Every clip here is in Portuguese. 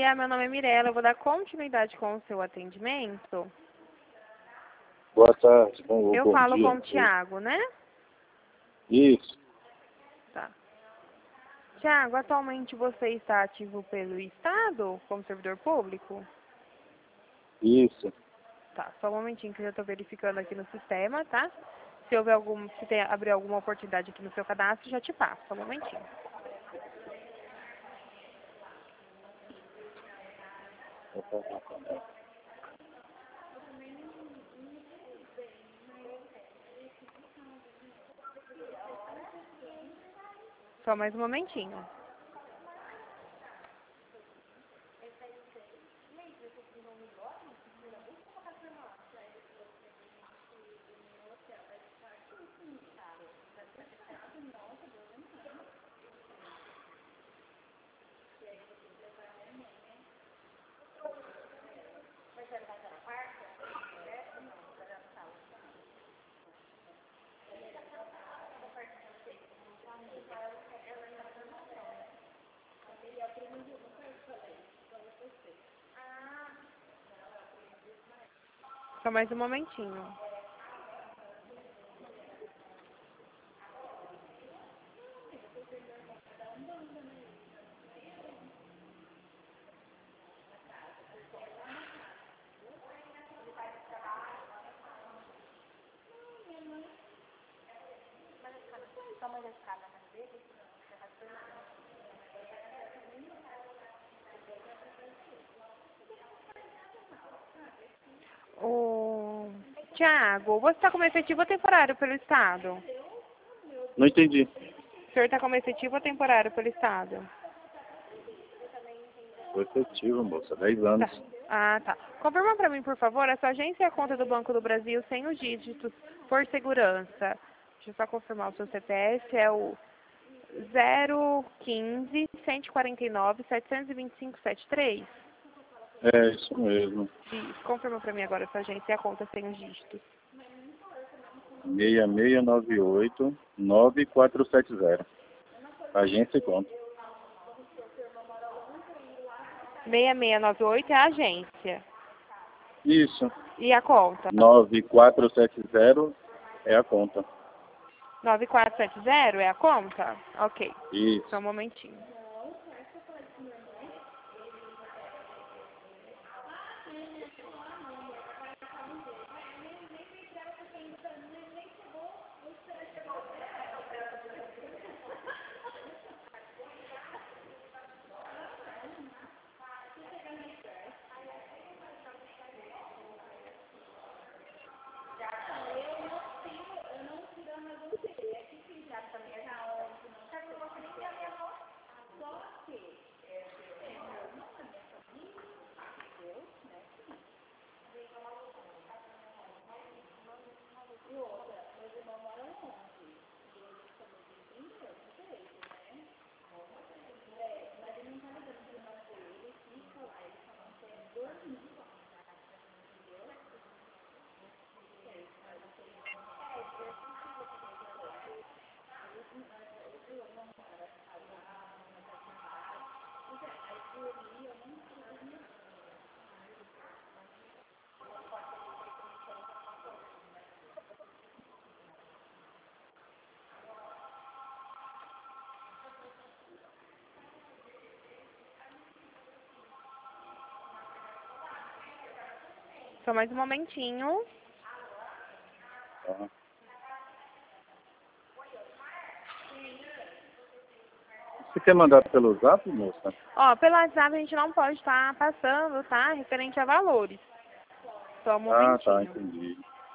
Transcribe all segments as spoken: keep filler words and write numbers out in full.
dia, meu nome é Mirella, eu vou dar continuidade com o seu atendimento. Boa tarde, bom, Eu bom falo dia. com o Tiago, né? Isso, Tá. Tiago, atualmente você está ativo pelo Estado como servidor público? isso. Tá, só um momentinho que eu já estou verificando aqui no sistema, tá? Se houver algum, se tem, abrir alguma oportunidade aqui no seu cadastro, já te passo, só um momentinho. Só mais um momentinho. Só mais um momentinho. Ô, Tiago, você está como efetivo ou temporário pelo Estado? Não entendi. O senhor está como efetivo ou temporário pelo Estado? Foi efetivo, moça, dez anos. Tá. Ah, tá. Confirma para mim, por favor, a sua agência e a conta do Banco do Brasil sem os dígitos, por segurança. Deixa eu só confirmar o seu C P F, é o zero quinze, cento e quarenta e nove, setecentos e vinte e cinco, setenta e três? É, isso mesmo. Isso. Confirma para mim agora a sua agência e a conta sem os dígitos. seis seis nove oito, nove quatro sete zero. Agência e conta. seis seis nove oito é a agência. Isso. E a conta? nove quatro sete zero é a conta. nove quatro sete zero é a conta? Ok. Isso. Só um momentinho. Só mais um momentinho. Tá. Você quer mandar pelo zap, moça? Ó, pelo WhatsApp a gente não pode estar passando, tá? Referente a valores. Só um Ah, tá, momentinho. entendi.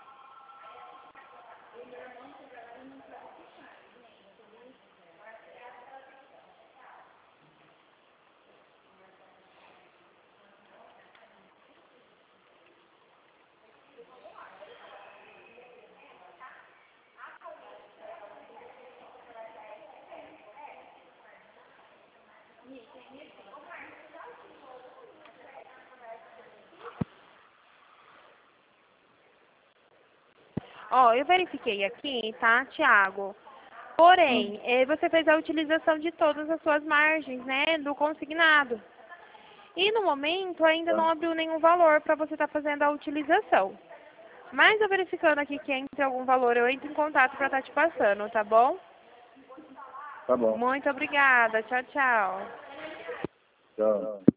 Ó, eu verifiquei aqui, tá, Tiago? Porém, eh, você fez a utilização de todas as suas margens, né, do consignado. E no momento ainda Tá. não abriu nenhum valor para você estar fazendo a utilização. Mas eu verificando aqui que entra algum valor, eu entro em contato para estar te passando, tá bom? Tá bom. Muito obrigada. Tchau, tchau. Tchau.